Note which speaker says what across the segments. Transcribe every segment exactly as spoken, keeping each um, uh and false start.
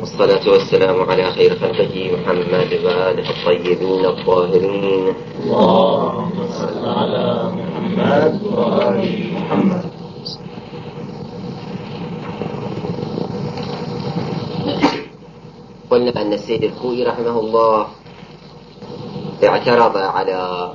Speaker 1: والصلاة والسلام على خير خلقه محمد وآله الطيبين الطاهرين.
Speaker 2: اللهم صل على محمد وآل محمد.
Speaker 1: قلنا أن السيد الخوئي رحمه الله اعترض على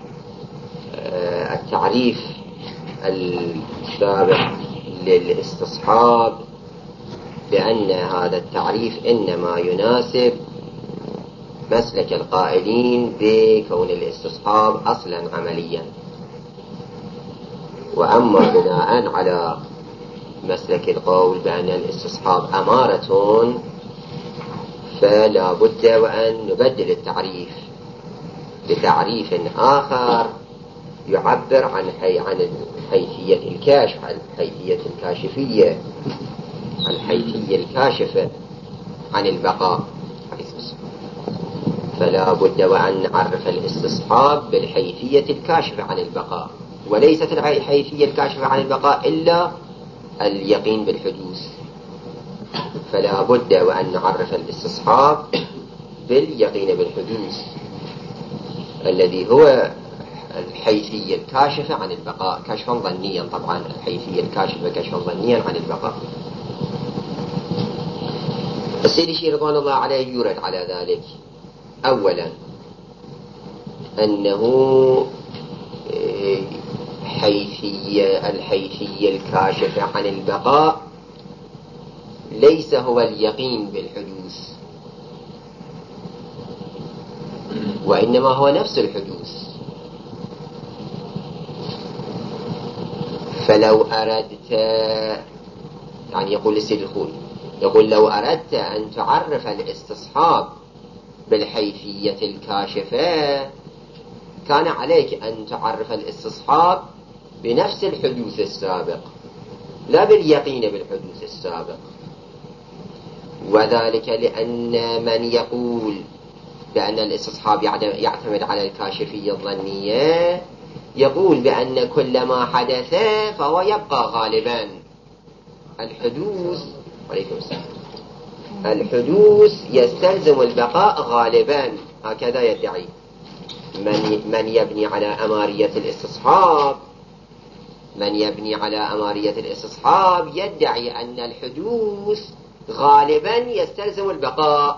Speaker 1: التعريف السابق للاستصحاب بأن هذا التعريف إنما يناسب مسلك القائلين بكون الاستصحاب أصلا عمليا، وأما بناء على مسلك القول بأن الاستصحاب أمارة فلا بد وأن نبدل التعريف بتعريف آخر يعبر عن حي عن حيثية الكاشف، عن حيثية الكاشفية، عن حيثية الكاشفة عن البقاء. فلا بد وأن نعرف الاستصحاب بالحيثية الكاشفة عن البقاء، وليست الحيثية الكاشفة عن البقاء إلا اليقين بالحدوث. فلا بد وأن نعرف الاستصحاب باليقين بالحدوث الذي هو الحيثية الكاشفة عن البقاء كشفا ظنيا. طبعا الحيثية الكاشفة كشفا ظنيا عن البقاء. السيد الشيخ رضوان الله عليه يورد على ذلك أولا أنه حيثية الحيثية الكاشفة عن البقاء ليس هو اليقين بالحدوث، وإنما هو نفس الحدوث. فلو أردت، يعني يقول السيد الخوئي، يقول لو أردت أن تعرف الاستصحاب بالحيثية الكاشفة كان عليك أن تعرف الاستصحاب بنفس الحدوث السابق لا باليقين بالحدوث السابق. وذلك لأن من يقول بأن الاستصحاب يعتمد على الكاشفية الظنية يقول بأن كل ما حدث فهو يبقى غالبا. الحدوث عليكم السلام الحدوث يستلزم البقاء غالبا، هكذا يدعي من من يبني على أمارية الاستصحاب. من يبني على أمارية الاستصحاب يدعي أن الحدوث غالبا يستلزم البقاء،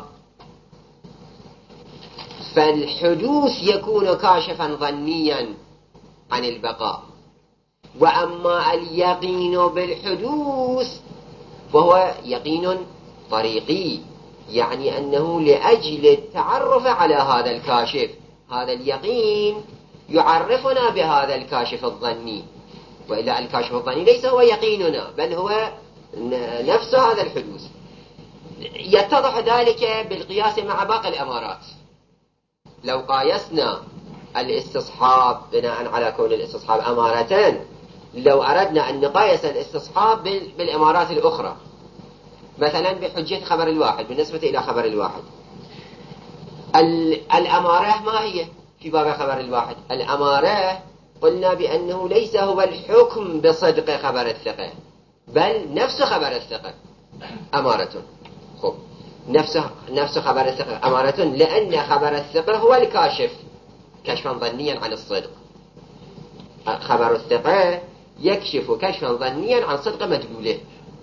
Speaker 1: فالحدوث يكون كاشفا ظنيا عن البقاء. وأما اليقين بالحدوث فهو يقين طريقي، يعني أنه لأجل التعرف على هذا الكاشف، هذا اليقين يعرفنا بهذا الكاشف الظني، وإلا الكاشف الظني ليس هو يقيننا بل هو نفس هذا الحدوث. يتضح ذلك بالقياس مع باقي الأمارات. لو قايسنا الاستصحاب بناء على كون الاستصحاب أمارتان، لو أردنا أن نقايس الاستصحاب بالأمارات الأخرى، مثلا بحجة خبر الواحد بالنسبة إلى خبر الواحد، الأمارة ما هي في باب خبر الواحد؟ الأمارة قلنا بأنه ليس هو الحكم بصدق خبر الثقة بل نفس خبر الثقة أمارة. خب نفس نفس خبر الثقة أمارة، لأن خبر الثقة هو الكاشف كشفا ظنيا عن الصدق. خبر الثقة يكشف كشفاظنيا عن صدق مدلوله،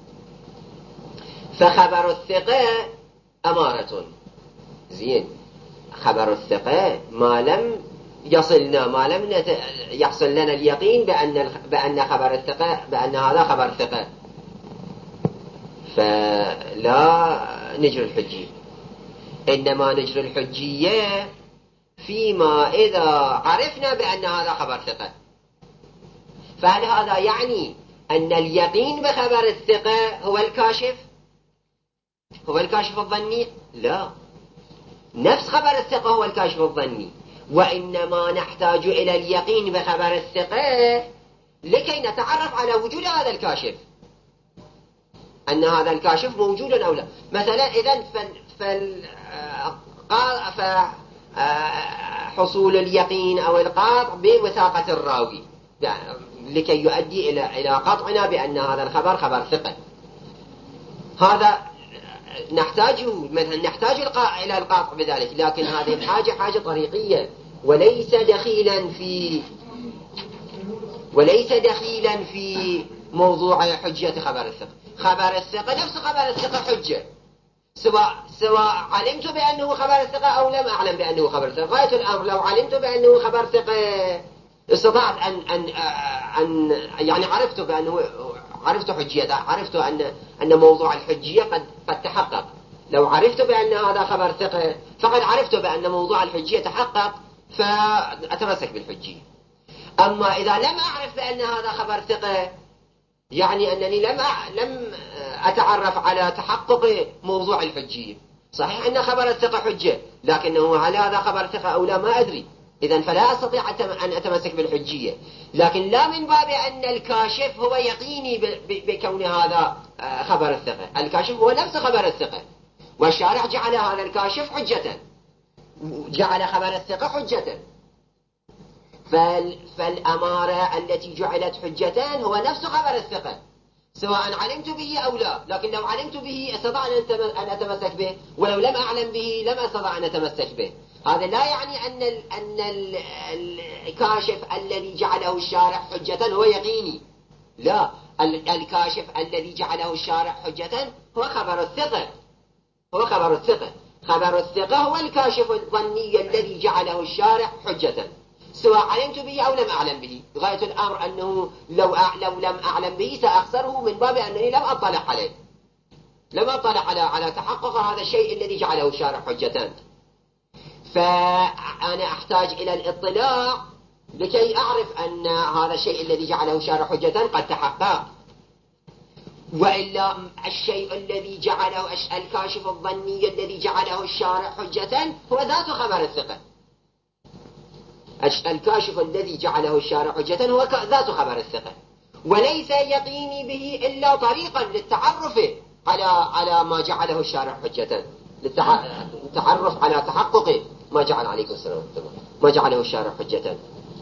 Speaker 1: فخبر الثقة أمارة. زين، خبر الثقة ما لم يصلنا ما لم نت... يحصل لنا اليقين بأن بأن خبر الثقة بأن هذا خبر ثقة، فلا نجري الحجية، إنما نجري الحجية فيما إذا عرفنا بأن هذا خبر ثقة. فهل هذا يعني أن اليقين بخبر الثقة هو الكاشف هو الكاشف الظني؟ لا، نفس خبر الثقة هو الكاشف الظني، وإنما نحتاج إلى اليقين بخبر الثقة لكي نتعرف على وجود هذا الكاشف، أن هذا الكاشف موجود أو لا. مثلا إذن فال فحصول اليقين أو القاطع بوثاقة الراوي لكي يؤدي إلى إلى قطعنا بأن هذا الخبر خبر ثقة. هذا نحتاج مثلا نحتاج إلى القاطع بذلك، لكن هذه الحاجة حاجة طريقية وليس دخيلا في وليس دخيلا في موضوع حجية خبر الثقة. خبر الثقة نفس خبر الثقة حجة، سواء سواء علمت بأنه خبر الثقة أو لم أعلم بأنه خبر الثقة. غاية الأمر لو علمت بأنه خبر ثقة استطعت أن أن أن يعني عرفت بأنه عرفت حجية، عرفت أن أن موضوع الحجية قد قد تحقق. لو عرفت بأن هذا خبر ثقة فقد عرفت بأن موضوع الحجية تحقق، فأتمسك بالحجية. أما إذا لم أعرف بأن هذا خبر ثقة، يعني أنني لم لم أتعرف على تحقق موضوع الحجية. صحيح أن خبر الثقة حجة، لكنه هل هذا خبر ثقة أو لا ما أدري، إذن فلا أستطيع أن أتمسك بالحجية. لكن لا من باب أن الكاشف هو يقيني بكون هذا خبر الثقة. الكاشف هو نفس خبر الثقة، والشارع جعل هذا الكاشف حجة، جعل خبر الثقة حجة. فالأمارة التي جعلت حجتان هو نفس خبر الثقة، سواء علمت به أو لا. لكن لو علمت به استطاع أن أتمسك به، ولو لم أعلم به لم أستطع أن أتمسك به. هذا لا يعني أن ال أن ال الكاشف الذي جعله الشارع حجة هو يقيني، لا. الكاشف الذي جعله الشارع حجة هو خبر الثقة، هو خبر الثقة. خبر الثقة هو الكاشف الظني الذي جعله الشارع حجة، سواء علمت به أو لم أعلم به. غاية الأمر أنه لو, لو لم أعلم به سأخسره من باب أنني لم أطلع عليه، لم أطلع على على تحقق هذا الشيء الذي جعله الشارع حجة. فأنا أحتاج إلى الاطلاع لكي أعرف أن هذا الشيء الذي جعله الشارع حجة قد تحقق. وإلا الشيء الذي جعله الكاشف الظني الذي جعله الشارع حجة هو ذات خبر الثقة. الكاشف الذي جعله الشارع حجة هو ذات خبر الثقة، وليس يقيني به إلا طريقا للتعرف على على ما جعله الشارع حجة، للتعرف على تحقق ما جعل عليكم السلام ما جعله الشارع حجة.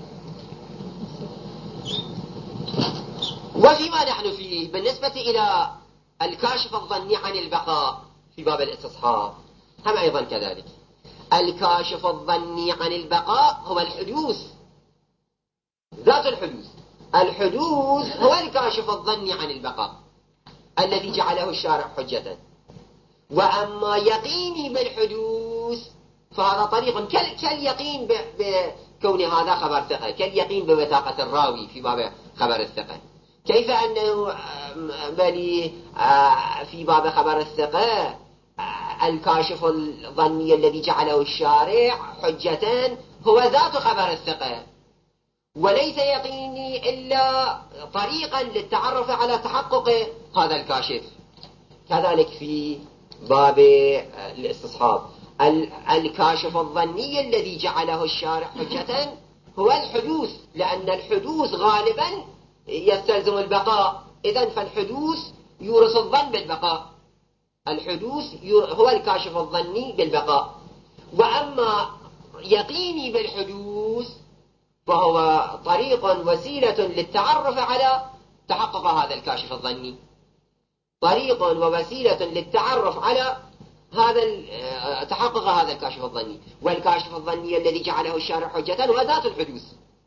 Speaker 1: وفيما نحن فيه بالنسبة إلى الكاشف الظني عن البقاء في باب الاستصحاب هم أيضا كذلك. الكاشف الظني عن البقاء هو الحدوث، ذات الحدوث. الحدوث هو الكاشف الظني عن البقاء الذي جعله الشارع حجة. وأما يقيني بالحدوث فهذا طريق كاليقين بكون هذا خبر ثقة، كاليقين بوثاقة الراوي في باب خبر الثقة. كيف أنه بلي في باب خبر الثقة الكاشف الظني الذي جعله الشارع حجة هو ذات خبر الثقة، وليس يقيني إلا طريقا للتعرف على تحقق هذا الكاشف. كذلك في باب الاستصحاب الكاشف الظني الذي جعله الشارع حجة هو الحدوث، لأن الحدوث غالبا يستلزم البقاء. إذن فالحدوث يورث الظن بالبقاء، الحدوث هو الكاشف الظني بالبقاء. وأما يقيني بالحدوث فهو طريق وسيلة للتعرف على تحقق هذا الكاشف الظني، طريق ووسيلة للتعرف على هذا تحقق هذا الكاشف الظني. والكاشف الظني الذي جعله الشارع حجة هو ذات الحدوث،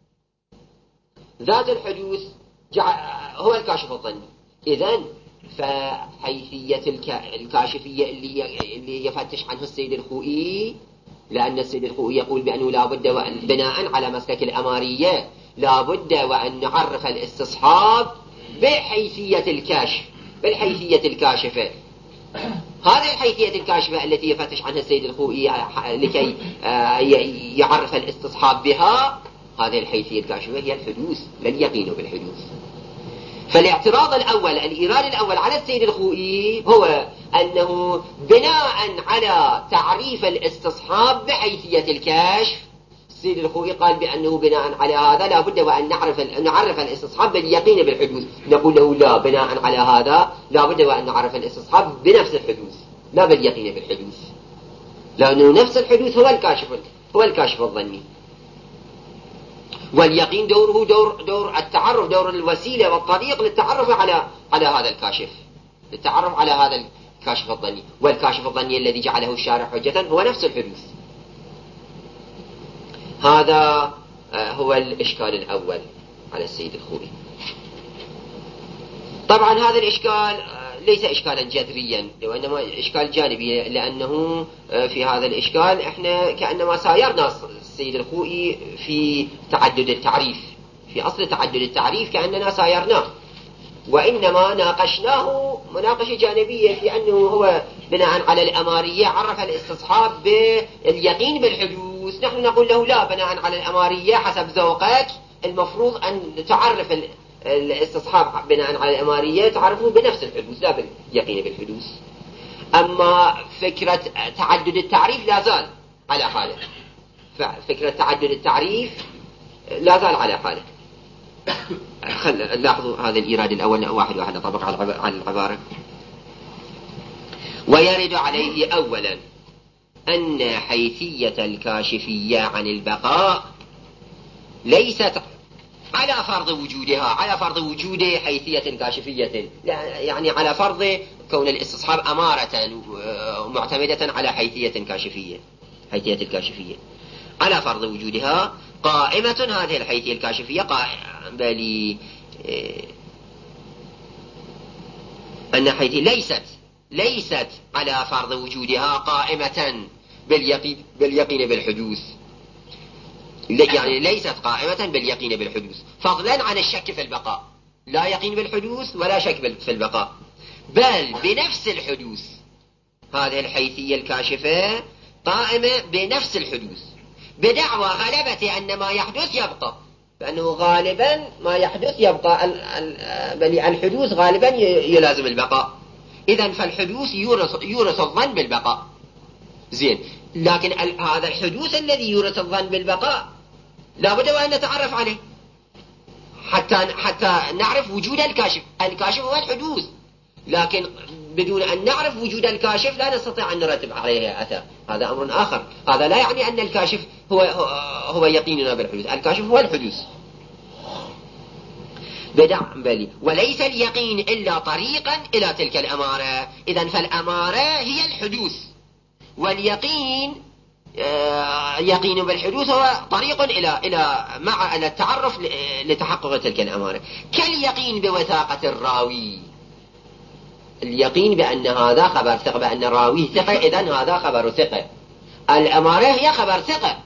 Speaker 1: ذات الحدوث هو الكاشف الظني. إذن فحيثية الكاشفية اللي اللي يفتش عنه السيد الخوئي، لأن السيد الخوئي يقول بأنه لا بد وأن بناء على مسلك الأمارية لا بد وأن نعرف الاستصحاب بحيثية الكاشف، بالحيثية الكاشفة. هذه الحيثية الكاشفة التي يفتش عنها السيد الخوئي لكي يعرف الاستصحاب بها، هذه الحيثية الكاشفة هي الحدوث، لا اليقين بالحدوث. فالاعتراض الأول، الإيراد الأول على السيد الخوئي هو أنه بناء على تعريف الاستصحاب بحيثية الكشف، السيد الخوئي قال بأنه بناء على هذا لا بد وأن نعرف نعرف الاستصحاب باليقين بالحدوث. نقول له لا، بناء على هذا لا بد وأن نعرف الاستصحاب بنفس الحدوث لا باليقين بالحدوث، لأنه نفس الحدوث هو الكاشف هو الكاشف الظني، واليقين دوره دور دور التعرف، دور الوسيلة والطريق للتعرف على على هذا الكاشف، للتعرف على هذا كاشف الظني، والكاشف الظني الذي جعله الشارع حجة هو نفس الحدوث. هذا هو الإشكال الأول على السيد الخوئي. طبعا هذا الإشكال ليس إشكالا جذريا، وإنما إشكال جانبي، لأنه في هذا الإشكال إحنا كأنما سايرنا السيد الخوئي في تعدد التعريف، في أصل تعدد التعريف كأننا سايرناه، وإنما ناقشناه مناقشة جانبية في أنه هو بناء على الأمارية عرف الاستصحاب باليقين بالحدوث. نحن نقول له لا، بناء على الأمارية حسب ذوقك المفروض أن تعرف الاستصحاب بناء على الأمارية تعرفه بنفس الحدوث لا باليقين بالحدوث. أما فكرة تعدد التعريف لا زال على حاله، فكرة تعدد التعريف لا زال على حاله. خل لاحظوا هذا الإيراد الأول واحد واحد طبق على العبارة. ويرد عليه أولا أن حيثية الكاشفية عن البقاء ليست على فرض وجودها، على فرض وجود حيثية كاشفية، يعني على فرض كون الاستصحاب أمارة معتمدة على حيثية كاشفية، حيثية الكاشفية على فرض وجودها قائمة. هذه الحيثية الكاشفية قائمة بل أن حيثية ليست ليست على فرض وجودها قائمة باليقين باليقين بالحدوث، يعني ليست قائمة باليقين بالحدوث، فضلا عن الشك في البقاء، لا يقين بالحدوث ولا شك في البقاء، بل بنفس الحدوث. هذه الحيثية الكاشفة قائمة بنفس الحدوث بدعوى غلبة أن ما يحدث يبقى، لأنه غالبا ما يحدث يبقى، بل الحدوث غالبا يلازم البقاء. إذن فالحدوث يورث, يورث الظن بالبقاء. زين، لكن هذا الحدوث الذي يورث الظن بالبقاء لابد وأن نتعرف عليه حتى حتى نعرف وجود الكاشف. الكاشف هو الحدوث، لكن بدون أن نعرف وجود الكاشف لا نستطيع أن نرتب عليه أثر، هذا أمر آخر. هذا لا يعني أن الكاشف هو هو يقيننا بالحدوث، الكاشف هو الحدوث بدع بلي، وليس اليقين إلا طريقا إلى تلك الأمارة. إذن فالأمارة هي الحدوث، واليقين يقين بالحدوث هو طريق إلى إلى مع التعرف لتحقق تلك الأمارة. كاليقين بوثاقة الراوي، اليقين بأن هذا خبر ثقة، بأن راويه ثقة، إذن هذا خبر ثقة. الأمارة هي خبر ثقة،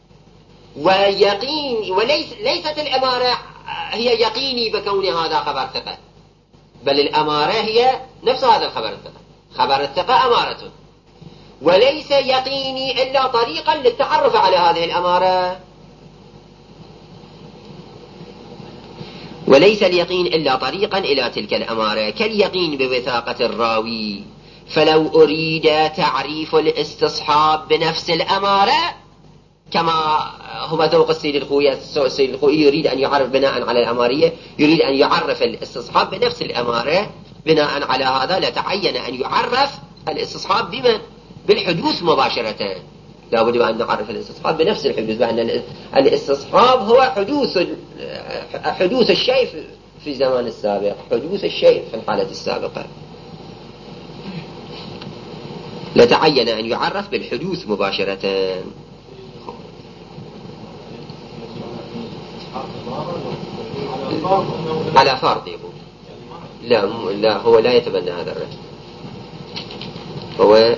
Speaker 1: ويقين وليس ليست الأمارة هي يقيني بكون هذا خبر ثقة، بل الأمارة هي نفس هذا الخبر الثقة. خبر الثقة أمارة، وليس يقيني إلا طريقا للتعرف على هذه الأمارة. وليس اليقين إلا طريقا إلى تلك الأمارة كاليقين بوثاقة الراوي. فلو أريد تعريف الاستصحاب بنفس الأمارة كما هو ذوق السيد الخوئي، السيد الخوئي يريد أن يعرف بناء على الأمارية، يريد أن يعرف الاستصحاب بنفس الأمارة، بناء على هذا لتعين أن يعرف الاستصحاب بمن؟ بالحدوث مباشرة. لا بد أن نعرف الاستصحاب بنفس الحدوث، بأن الاستصحاب هو حدوث حدوث الشيء في الزمان السابق، حدوث الشيء في الحالة السابقة، لتعين أن يعرف بالحدوث مباشرة. على فرض يقول لا لا هو لا يتبنى هذا الرأي، هو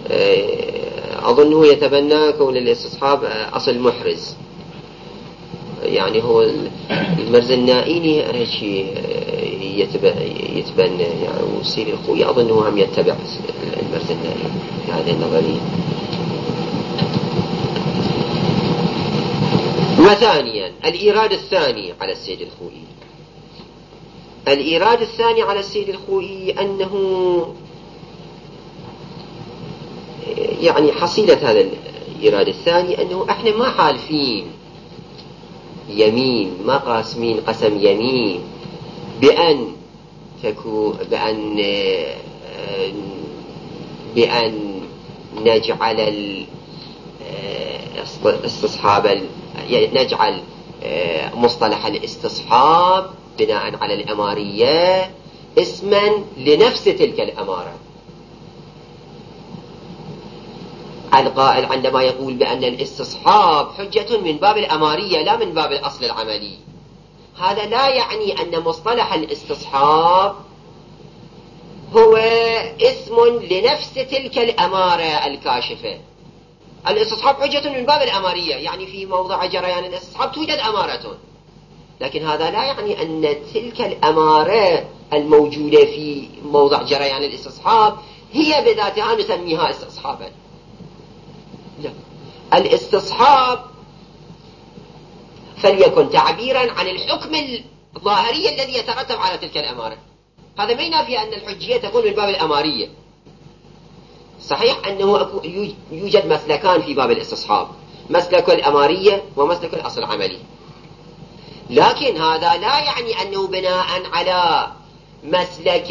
Speaker 1: أظنه يتبنى كون الاستصحاب أصل محرز، يعني هو المرزنائيني هالشيء يتبنى، يعني والسيد الخوئي أظنه هم يتبع المرزنائي في هذه النظرية. وثانيا الإيراد الثاني على السيد الخوئي، الإيراد الثاني على السيد الخوئي أنه يعني حصيلة هذا الإيراد الثاني أنه إحنا ما حالفين يمين، ما قاسمين قسم يمين بأن تكون بأن بأن نجعل الاستصحاب، يعني نجعل مصطلح الاستصحاب بناء على الأمارية اسما لنفس تلك الأمارة. القائل عندما يقول بأن الاستصحاب حجة من باب الأمارية لا من باب الأصل العملي، هذا لا يعني أن مصطلح الاستصحاب هو اسم لنفس تلك الأمارة الكاشفة. الاستصحاب حجة من باب الأمارية، يعني في موضع جريان الاستصحاب توجد أمارة، لكن هذا لا يعني أن تلك الأمارة الموجودة في موضع جريان الاستصحاب هي بذاتها نسميها استصحابا. لا، الاستصحاب فليكن تعبيرا عن الحكم الظاهري الذي يترتب على تلك الأمارة. هذا ما ينافي أن الحجية تكون من باب الأمارية. صحيح أنه يوجد مسلكان في باب الاستصحاب، مسلك الأمارية ومسلك الأصل العملي، لكن هذا لا يعني أنه بناء على مسلك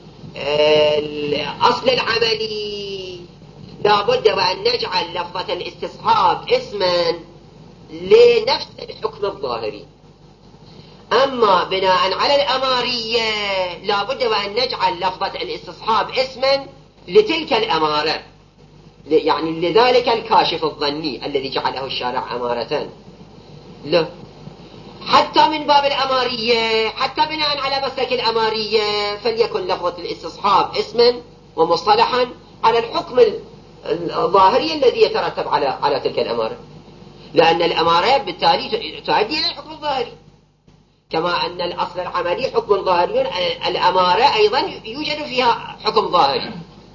Speaker 1: الأصل العملي لابد وأن نجعل لفظة الاستصحاب اسما لنفس الحكم الظاهري. أما بناء على الأمارية لابد وأن نجعل لفظة الاستصحاب اسما لتلك الأمارة، يعني لذلك الكاشف الظني الذي جعله الشارع أمارة. لا، حتى من باب الأمارية، حتى بناء على مسلك الأمارية فليكن لفظة الاستصحاب اسما ومصطلحا على الحكم الظاهري الذي يترتب على على تلك الأمارة، لأن الأمارة بالتالي تؤدي إلى الحكم الظاهري، كما أن الأصل العملي حكم ظاهري، الأمارة أيضا يوجد فيها حكم ظاهري،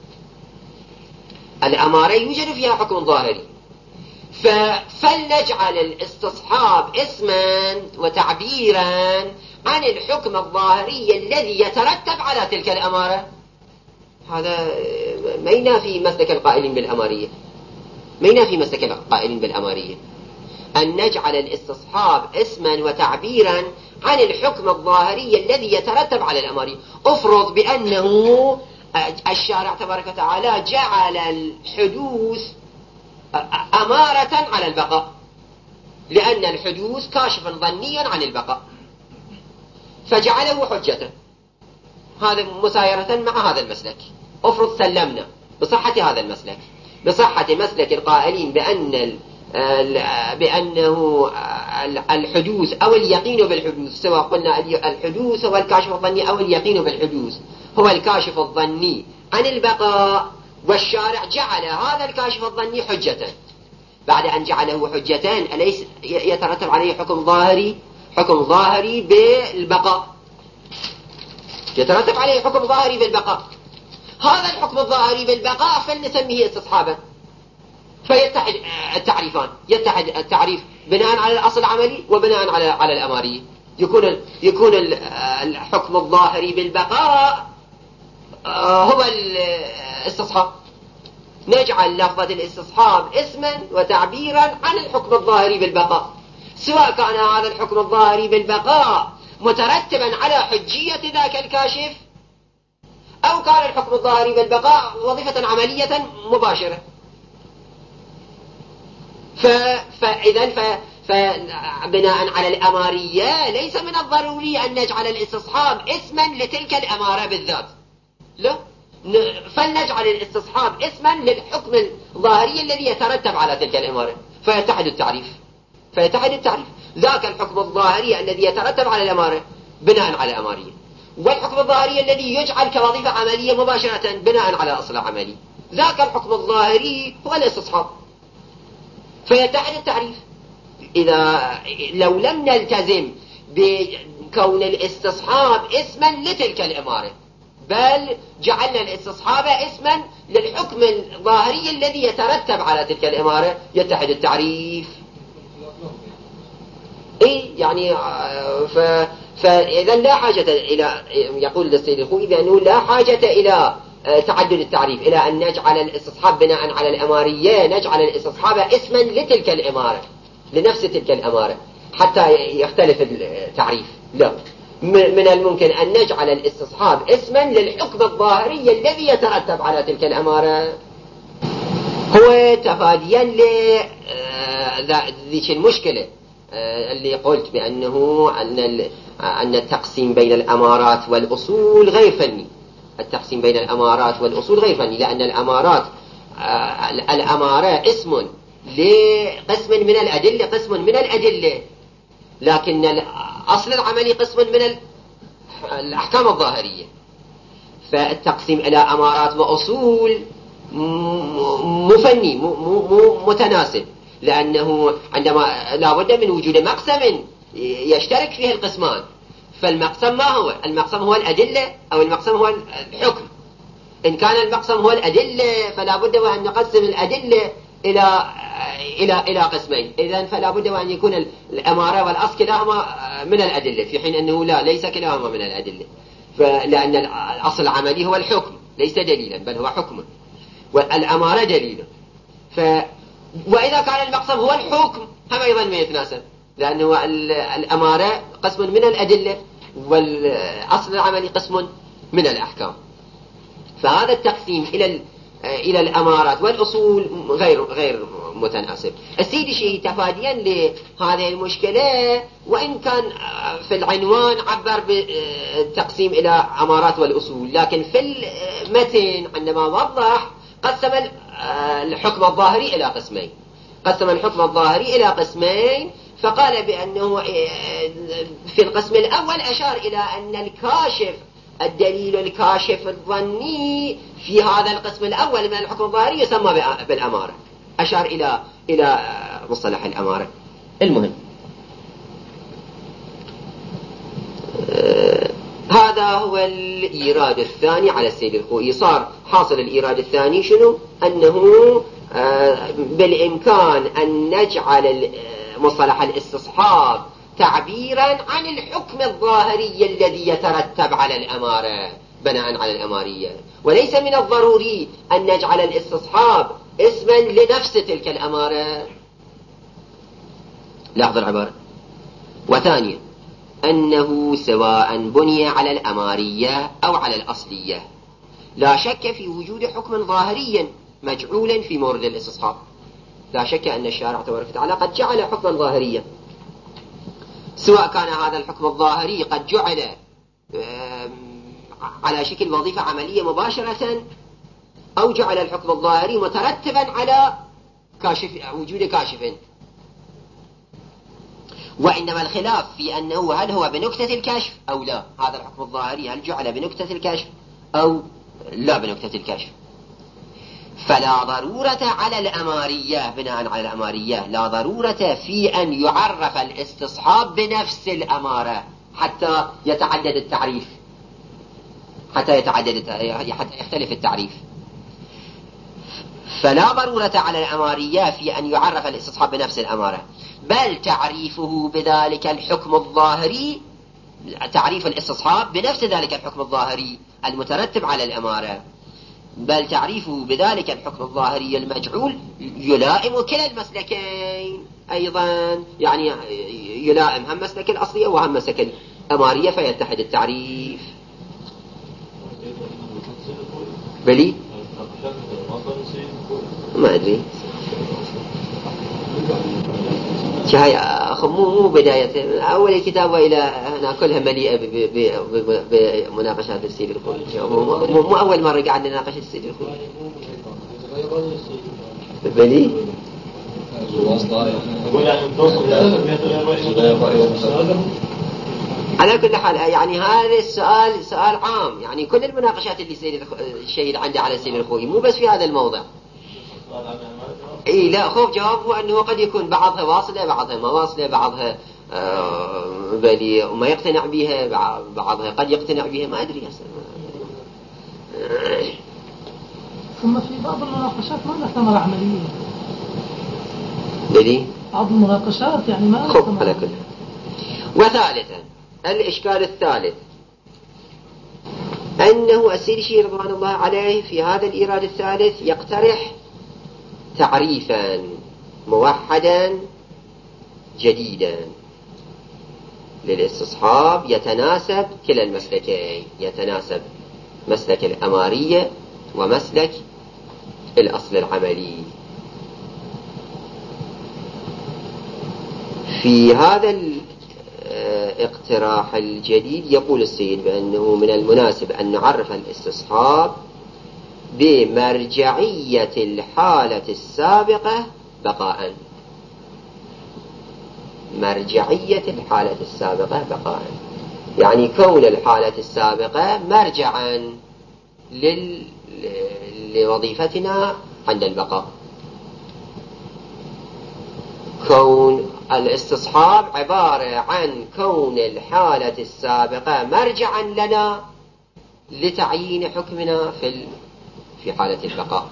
Speaker 1: الأمارة يوجد فيها حكم ظاهري. فلنجعل الاستصحاب اسما وتعبيرا عن الحكم الظاهري الذي يترتب على تلك الأمارة. هذا ما ينافي مسلك القائلين بالأمارية، ما ينافي مسلك القائلين بالأمارية أن نجعل الاستصحاب اسما وتعبيرا عن الحكم الظاهري الذي يترتب على الأمارية. افرض بأنه الشارع تبارك وتعالى جعل الحدوث أمارة على البقاء، لأن الحدوث كاشفا ظنيا عن البقاء، فجعله حجة، هذا مسايرة مع هذا المسلك. افرض سلمنا بصحة هذا المسلك، بصحة مسلك القائلين بأن بأنه الحدوث أو اليقين بالحدوث، سواء قلنا الحدوث هو الكاشف الظني أو اليقين بالحدوث هو الكاشف الظني عن البقاء، والشارع جعل هذا الكاشف الظني حجة. بعد أن جعله حجة أليس يترتب عليه حكم ظاهري؟ حكم ظاهري بالبقاء، يترتب عليه حكم ظاهري بالبقاء. هذا الحكم الظاهري بالبقاء فلنسميه استصحابا، فيتحد التعريفان، يتحد التعريف بناء على الأصل العملي وبناء على على الأمارية، يكون يكون الحكم الظاهري بالبقاء هو الاستصحاب. نجعل لفظة الاستصحاب اسما وتعبيرا عن الحكم الظاهري بالبقاء، سواء كان هذا الحكم الظاهري بالبقاء مترتبا على حجية ذاك الكاشف، أو كان الحكم الظاهري بالبقاء وظيفة عملية مباشرة. فإذا فبناء على الأمارية ليس من الضروري أن نجعل الاستصحاب اسما لتلك الأمارة بالذات، لا، فلنجعل الاستصحاب اسما للحكم الظاهري الذي يترتب على تلك الأمارة، فيتحد التعريف فيتحد التعريف ذاك الحكم الظاهري الذي يترتب على الأمارة بناء على أمارية، والحكم الظاهري الذي يجعل كوظيفة عملية مباشرة بناء على أصل عملي، ذاك الحكم الظاهري هو الاستصحاب، فيتحد التعريف. إذا لو لم نلتزم بكون الاستصحاب اسما لتلك الأمارة، بل جعلنا الاستصحاب اسما للحكم الظاهري الذي يترتب على تلك الأمارة، يتحد التعريف. إيه يعني ف... فإذا لا حاجة إلى، يقول السيد الخوئي بأنه لا حاجة إلى تعدد التعريف، إلى أن نجعل الاستصحاب بناء على الأمارية نجعل الاستصحاب اسما لتلك الأمارة، لنفس تلك الأمارة، حتى يختلف التعريف. لا، من الممكن أن نجعل الاستصحاب اسما للحكم الظاهري الذي يترتب على تلك الأمارة. هو تفاديا لذيك المشكلة اللي قلت بأنه أن أن التقسيم بين الأمارات والأصول غير فني، التقسيم بين الأمارات والأصول غير فني، لأن الأمارات الأمارة اسم لقسم من الأدلة، قسم من الأدلة، لكن أصل العملي قسم من الأحكام الظاهرية. فالتقسيم إلى أمارات وأصول مفني مو متناسب، لأنه عندما لا بد من وجود مقسم يشترك فيه القسمان. فالمقسم ما هو؟ المقسم هو الأدلة أو المقسم هو الحكم. إن كان المقسم هو الأدلة فلا بد وأن نقسم الأدلة إلى إلى إلى قسمين. إذن فلا بد وأن يكون الأمارة والأصل كلاهما من الأدلة، في حين أنه لا، ليس كلاهما من الأدلة، لأن الأصل العملي هو الحكم ليس دليلا بل هو حكم، والأمارة دليل. ف وإذا كان المقسم هو الحكم هم أيضا ما يتناسب، لأنه الأمارة قسم من الأدلة والأصل العملي قسم من الأحكام. فهذا التقسيم إلى إلى الأمارات والأصول غير غير متناسب. السيد الشيخ تفاديا لهذه المشكلة، وإن كان في العنوان عبر بالتقسيم إلى أمارات والأصول، لكن في المتن عندما وضح قسم الحكم الظاهري إلى قسمين. قسم الحكم الظاهري إلى قسمين، فقال بأنه في القسم الأول أشار إلى أن الكاشف، الدليل الكاشف الظني في هذا القسم الأول من الحكم الظاهري يسمى بالأمارة. أشار إلى إلى مصطلح الأمارة. المهم آه هذا هو الإيراد الثاني على السيد الخوئي. صار حاصل الإيراد الثاني شنو؟ أنه آه بالإمكان أن نجعل مصطلح الاستصحاب تعبيرا عن الحكم الظاهري الذي يترتب على الأمارة بناء على الأمارية، وليس من الضروري أن نجعل الاستصحاب اسما لنفس تلك الأمارة. لاحظ العبارة. وثانيا أنه سواء بني على الأمارية أو على الأصلية لا شك في وجود حكم ظاهري مجعولا في مورد الاستصحاب. لا شك أن الشارع تبارك وتعالى قد جعل حكما ظاهريا، سواء كان هذا الحكم الظاهري قد جعل على شكل وظيفة عملية مباشرة، أو جعل الحكم الظاهري مترتبا على كاشف وجود كاشف. وإنما الخلاف في أنه هل هو بنكتة الكشف أو لا. هذا الحكم الظاهري هل جعل بنكتة الكشف أو لا بنكتة الكشف. فلا ضرورة على الأمارية، بناء على الأمارية لا ضرورة في أن يعرف الاستصحاب بنفس الأمارة حتى يتعدد التعريف، حتى يتعدد حتى يختلف التعريف. فلا ضرورة على الأمارية في أن يعرف الاستصحاب بنفس الأمارة، بل تعريفه بذلك الحكم الظاهري، تعريف الاستصحاب بنفس ذلك الحكم الظاهري المترتب على الأمارة، بل تعريفه بذلك الحكم الظاهري المجعول يلائم كلا المسلكين أيضا، يعني يلائم هم مسلك الأصلية وهم مسلك الأمارية، فيتحد التعريف. بلي ما أدري شهاي أخو مو مو بداية أول كتاب وإلى هنا كلها مليئة بمناقشات السيد الخوئي. مو, مو أول مرة قاعد نناقش السيد الخوئي. بلي على كل حال يعني هذا السؤال سؤال عام، يعني كل المناقشات اللي سيد الشهيد عنده على السيد الخوئي مو بس في هذا الموضع. إيه لا، خوف جوابه أنه قد يكون بعضها واصلة بعضها ما واصلة، بعضها آه بلي وما يقتنع بها، بعضها قد يقتنع بها، ما أدري هسه.
Speaker 3: ثم في بعض المناقشات ما لها ثمرة عملية.
Speaker 1: بلي
Speaker 3: بعض المناقشات يعني ما لها ثمرة
Speaker 1: على كل. وثالثا الإشكال الثالث أنه السيد الشيخ رضوان الله عليه في هذا الإيراد الثالث يقترح تعريفا موحدا جديدا للاستصحاب يتناسب كلا المسلكين، يتناسب مسلك الأمارية ومسلك الأصل العملي. في هذا الاقتراح الجديد يقول السيد بأنه من المناسب أن نعرف الاستصحاب بمرجعية الحالة السابقة بقاء. مرجعية الحالة السابقة بقاء يعني كون الحالة السابقة مرجعا لل... لوظيفتنا عند البقاء. كون الاستصحاب عبارة عن كون الحالة السابقة مرجعا لنا لتعيين حكمنا في ال... في حالة البقاء.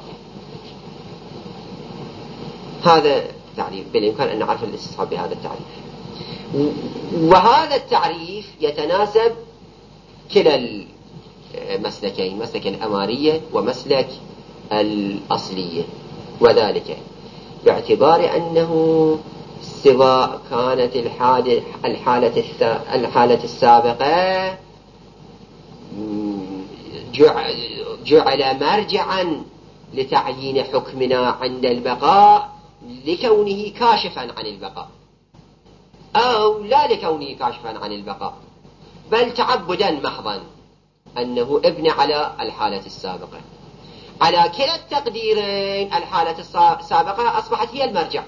Speaker 1: هذا تعريف بالإمكان أن نعرف الاستصحاب بهذا التعريف. وهذا التعريف يتناسب كلا المسلكين، مسلك الأمارية ومسلك الأصلية، وذلك باعتبار أنه سواء كانت الحالة, الحالة, الحالة السابقة جعل مرجعا لتعيين حكمنا عند البقاء لكونه كاشفا عن البقاء، أو لا لكونه كاشفا عن البقاء، بل تعبدا محضا أنه ابن على الحالة السابقة. على كلا التقديرين الحالة السابقة أصبحت هي المرجع،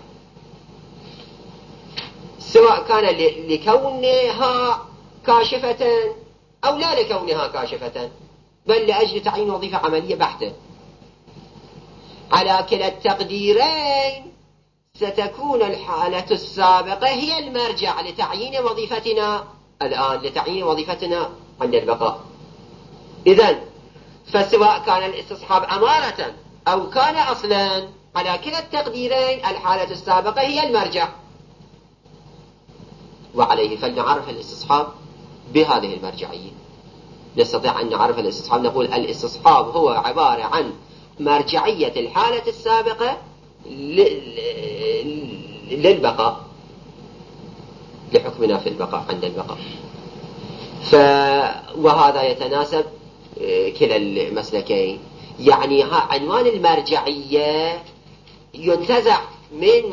Speaker 1: سواء كان لكونها كاشفة أو لا لكونها كاشفة، بل لأجل تعيين وظيفة عملية بحتة. على كلا التقديرين ستكون الحالة السابقة هي المرجع لتعيين وظيفتنا الآن، لتعيين وظيفتنا عند البقاء. إذن فسواء كان الاستصحاب أمارة أو كان أصلا، على كلا التقديرين الحالة السابقة هي المرجع، وعليه فلنعرف الاستصحاب بهذه المرجعية. نستطيع أن نعرف الاستصحاب، نقول الاستصحاب هو عبارة عن مرجعية الحالة السابقة للبقاء، لحكمنا في البقاء عند البقاء. ف... وهذا يتناسب كلا المسلكين. يعني عنوان المرجعية ينتزع من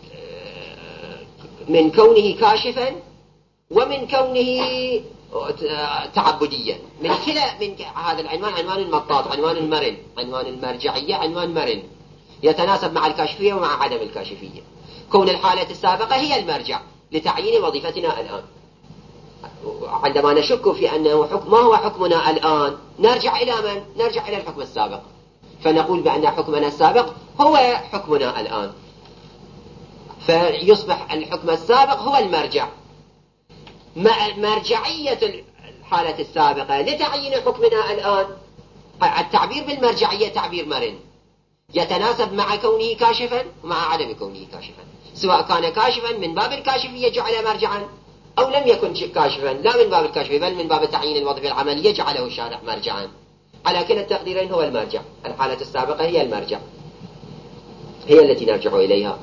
Speaker 1: من كونه كاشفا ومن كونه تعبديا، من كلا من هذا العنوان، عنوان المطاط، عنوان المرن. عنوان المرجعية عنوان مرن يتناسب مع الكاشفية ومع عدم الكاشفية. كون الحالة السابقة هي المرجع لتعيين وظيفتنا الآن. عندما نشك في أنه حكم، ما هو حكمنا الآن، نرجع إلى من؟ نرجع إلى الحكم السابق، فنقول بأن حكمنا السابق هو حكمنا الآن، فيصبح الحكم السابق هو المرجع. مرجعية الحالة السابقة لتعيين حكمنا الآن، التعبير بالمرجعية تعبير مرن يتناسب مع كونه كاشفا ومع عدم كونه كاشفا، سواء كان كاشفا من باب الكاشفية جعل مرجعا، أو لم يكن كاشفا لا من باب الكاشفية بل من باب تعيين الوظيفة العملية جعله الشارع مرجعا. على كلا التقديرين هو المرجع، الحالة السابقة هي المرجع، هي التي نرجع إليها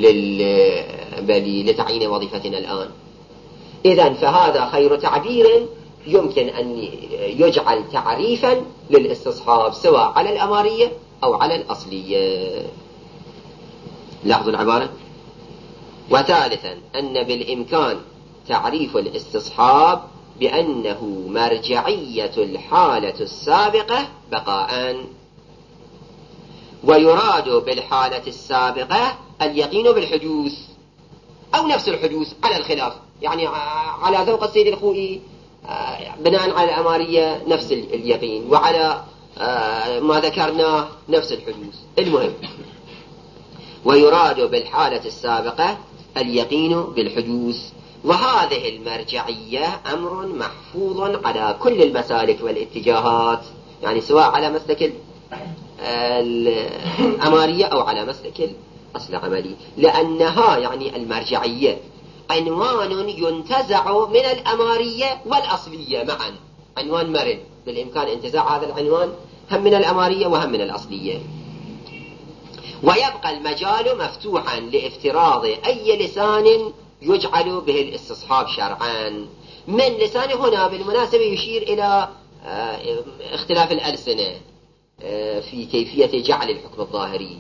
Speaker 1: لل... لتعيين وظيفتنا الآن. إذن فهذا خير تعبير يمكن أن يجعل تعريفا للاستصحاب سواء على الأمارية أو على الأصلية. لاحظوا العبارة. وثالثا أن بالإمكان تعريف الاستصحاب بأنه مرجعية الحالة السابقة بقاء، ويراد بالحالة السابقة اليقين بالحدوث أو نفس الحدوث على الخلاف، يعني على ذوق السيد الخوئي بناء على الأمارية نفس اليقين، وعلى ما ذكرناه نفس الحدوث. المهم ويراد بالحالة السابقة اليقين بالحدوث. وهذه المرجعية أمر محفوظ على كل المسالك والاتجاهات، يعني سواء على مسلك الأمارية أو على مسلك الأصل العملي، لأنها يعني المرجعية عنوان ينتزع من الأمارية والأصلية معا، عنوان مرن بالإمكان انتزاع هذا العنوان هم من الأمارية وهم من الأصلية. ويبقى المجال مفتوحا لافتراض أي لسان يجعل به الاستصحاب شرعا. من لسان هنا بالمناسبة يشير إلى اختلاف الألسنة في كيفية جعل الحكم الظاهري،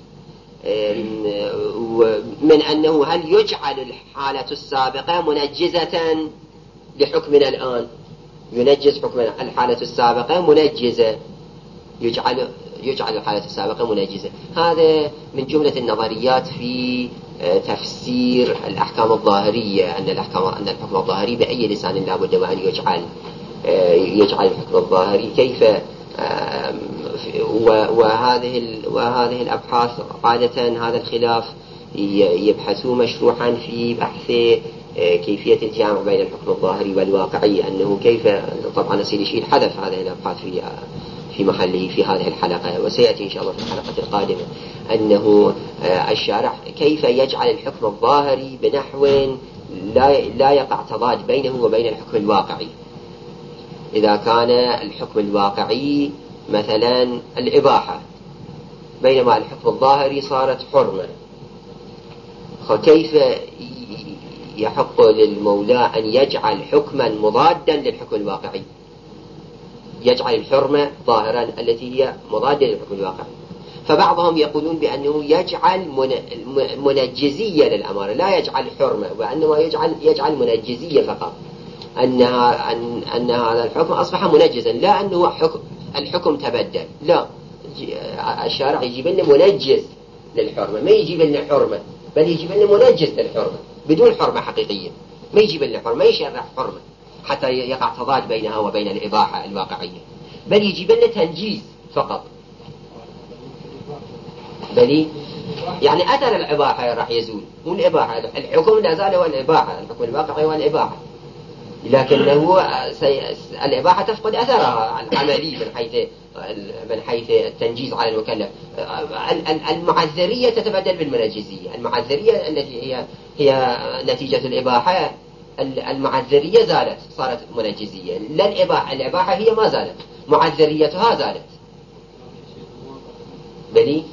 Speaker 1: من أنه هل يجعل الحالة السابقة منجزة لحكمنا الآن، ينجز حكمنا، الحالة السابقة منجزة، يجعل يجعل الحالة السابقة منجزة. هذا من جملة النظريات في تفسير الأحكام الظاهرية، أن الأحكام أن الحكم الظاهري بأي لسان لا بد وأن يجعل يجعل الحكم الظاهري كيف. وهذه وهذه الأبحاث عادة هذا الخلاف يبحثون مشروحا في بحث كيفية الجامع بين الحكم الظاهري والواقعي، أنه كيف. طبعا سيدي شيل حذف هذه الأبحاث في في محله في هذه الحلقة، وسيأتي إن شاء الله في الحلقة القادمة أنه الشارع كيف يجعل الحكم الظاهري بنحو لا لا يقع تضاد بينه وبين الحكم الواقعي. إذا كان الحكم الواقعي مثلا الإباحة، بينما الحكم الظاهري صارت حرمة، فكيف يحق للمولى أن يجعل حكما مضادا للحكم الواقعي، يجعل الحرمة ظاهرا التي هي مضادة للحكم الواقعي. فبعضهم يقولون بأنه يجعل منجزية للأمارة، لا يجعل حرمة، وأنما يجعل يجعل منجزية فقط، أنها أن أن هذا الحكم أصبح منجزا، لا أنه حكم الحكم تبدل، لا. الشارع يجيب لنا منجز للحرمة، ما يجيب لنا حرمة، بل يجيب لنا منجز للحرمة بدون حرمة حقيقية. ما يجيب لنا حرمة، ما يشرع حرمة حتى يقع تضاد بينها وبين الإباحة الواقعية، بل يجيب لنا تنجيز فقط. بل يعني أثر الإباحة راح يزول، مو الإباحة، الحكم لا زال هو الإباحة، الحكم الواقعي هو الإباحة، لكنه الإباحة تفقد أثرها العملي من حيث من حيث التنجيز على المكلف. المعذرية تتبدل بالمنجزية، المعذرية التي هي هي نتيجة الإباحة، المعذرية زالت صارت منجزية، لا الإباحة، الإباحة هي ما زالت، معذريتها زالت. بلي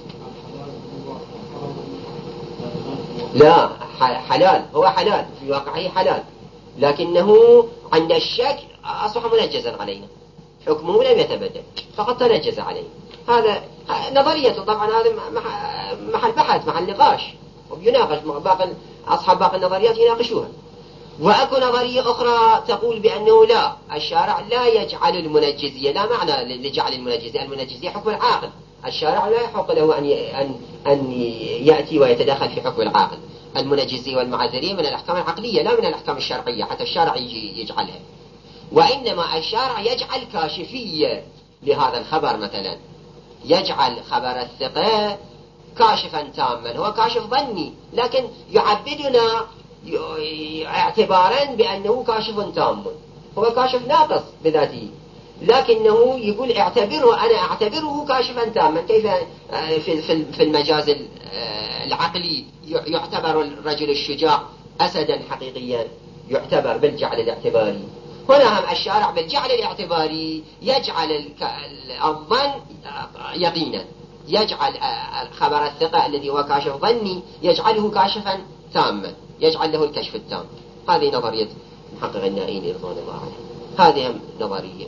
Speaker 1: لا، حلال، هو حلال في واقعه حلال، لكنه عند الشك أصبح منجزا علينا، حكمه لم يتبدل، فقط تنجز عليه. هذا نظرية، طبعا هذا محل بحث، محل نقاش، ويناقش مع باقي أصحاب باقي النظريات يناقشوها. وأكو نظرية أخرى تقول بأنه لا، الشارع لا يجعل المنجزية، لا معنى لجعل المنجزية، المنجزية حكم العاقل، الشارع لا يحق له أن أن أن يأتي ويتدخل في حكم العاقل. المنجزية والمعذرية من الأحكام العقلية لا من الأحكام الشرعية، حتى الشارع يجي يجعلها، وإنما الشارع يجعل كاشفية لهذا الخبر. مثلا يجعل خبر الثقة كاشفا تاما، هو كاشف ظني، لكن يعبدنا اعتبارا بأنه كاشف تام، هو كاشف ناقص بذاته، لكنه يقول اعتبره، أنا اعتبره كاشفا تاما. كيف في المجاز العقلي يعتبر الرجل الشجاع أسدا حقيقيا، يعتبر بالجعل الاعتباري. هنا هم الشارع بالجعل الاعتباري يجعل الظن يقينا، يجعل خبر الثقة الذي هو كاشف ظني يجعله كاشفا تاما، يجعل له الكشف التام. هذه نظرية محقق النائيني رضوان الله عليه، هذه هم نظرية.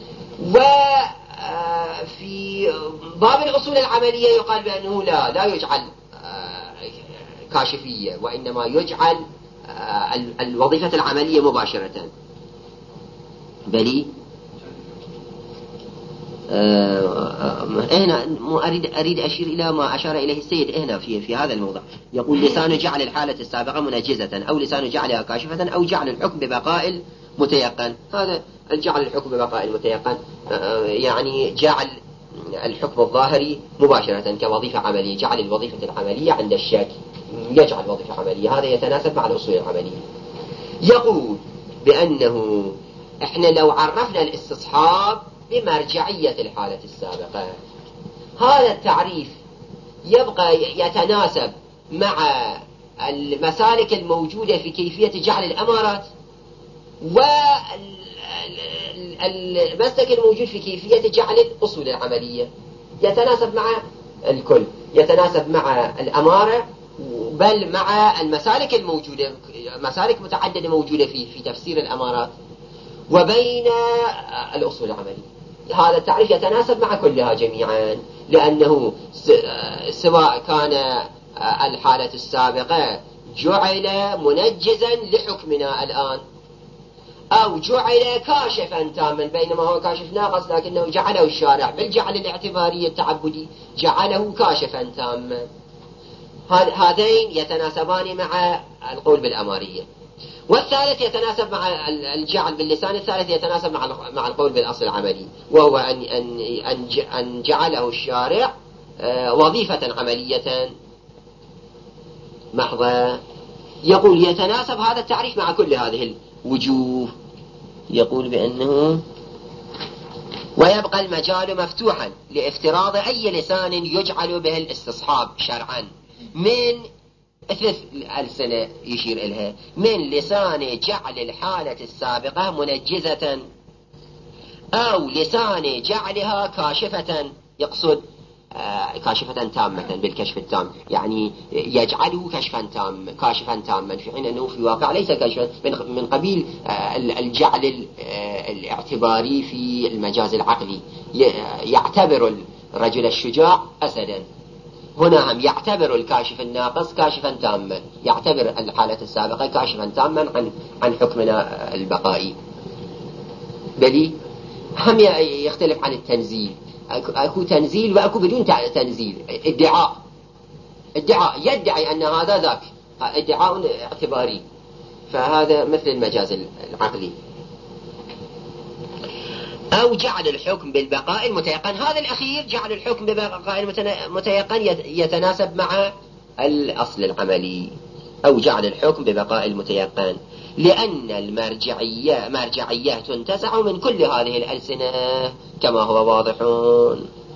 Speaker 1: وفي باب الأصول العملية يقال بأنه لا لا يجعل كاشفية، وإنما يجعل الوظيفة العملية مباشرة. بلي هنا أريد أريد أشير إلى ما أشار إليه السيد هنا في في هذا الموضع، يقول لسان جعل الحالة السابقة منجزة، أو لسان جعلها كاشفة، أو جعل الحكم ببقاء المتيقن. هذا الجعل الحكم ببقاء المتيقن يعني جعل الحكم الظاهري مباشرة كوظيفة عملية، جعل الوظيفة العملية عند الشاك، يجعل وظيفة عملية، هذا يتناسب مع الأصول العملية. يقول بأنه إحنا لو عرفنا الاستصحاب بمرجعية الحالة السابقة، هذا التعريف يبقى يتناسب مع المسالك الموجودة في كيفية جعل الأمارات، والمسلك الموجود في كيفية جعل الأصول العملية، يتناسب مع الكل، يتناسب مع الأمارة، بل مع المسالك الموجودة، مسالك متعددة موجودة في في تفسير الأمارات، وبين الأصول العملية. هذا التعريف يتناسب مع كلها جميعا، لأنه سواء كان الحالة السابقة جعل منجزا لحكمنا الآن، أو جعل كاشفا تاما بينما هو كاشف ناقص لكنه جعله الشارع بالجعل الاعتباري التعبدي جعله كاشفا تاما. هذين يتناسبان مع القول بالأمارية. والثالث يتناسب مع الجعل باللسان، الثالث يتناسب مع مع القول بالأصل العملي، وهو أن أن أن جعله الشارع وظيفة عملية محضة. يقول يتناسب هذا التعريف مع كل هذه الوجوه. يقول بأنه ويبقى المجال مفتوحا لافتراض أي لسان يجعل به الاستصحاب شرعا من ثلاث الألسنة يشير إليها، من لسان جعل الحالة السابقة منجزة، أو لسان جعلها كاشفة، يقصد آه كاشفة تامة بالكشف التام، يعني يجعله كشفا تام كاشفا تاما، في حين أنه في الواقع ليس كشفا، من, من قبيل آه الجعل آه الاعتباري في المجاز العقلي. يعتبر الرجل الشجاع أسدا، هنا هم يعتبر الكاشف الناقص كاشفا تاما، يعتبر الحالة السابقة كاشفا تاما عن عن حكمنا البقائي. بلي هم يختلف عن التنزيل، اكو تنزيل واكو بدون تنزيل. ادعاء ادعاء يدعي ان هذا ذاك، ادعاء اعتباري، فهذا مثل المجاز العقلي. أو جعل الحكم بالبقاء المتيقن، هذا الأخير جعل الحكم بالبقاء المتيقن يتناسب مع الأصل العملي. أو جعل الحكم ببقاء المتيقن لأن المرجعية مرجعية تنتزع من كل هذه الألسنة كما هو واضح.